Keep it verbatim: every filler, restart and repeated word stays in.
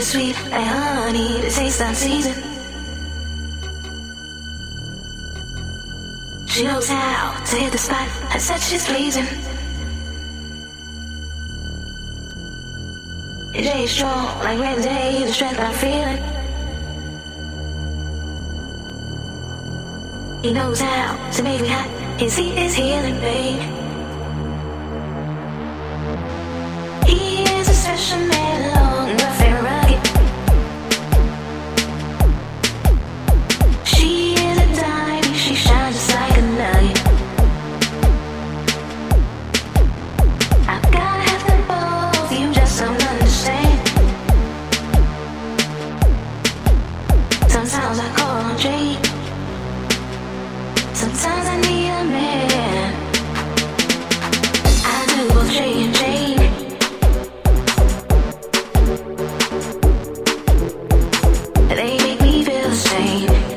sweet like honey, the taste of season. She knows how to hit the spot, her touch is pleasing. Your day is strong like rain day, the strength I'm feeling. He knows how to make me hot, his heat is healing, babe. He is a special man, long, rough and rugged. She is a diamond, she shines just like a nugget. I've gotta have them both, you just don't understand. Sometimes I call on Jane, sometimes I need a man. I do both Jay and Jane. They make me feel the same.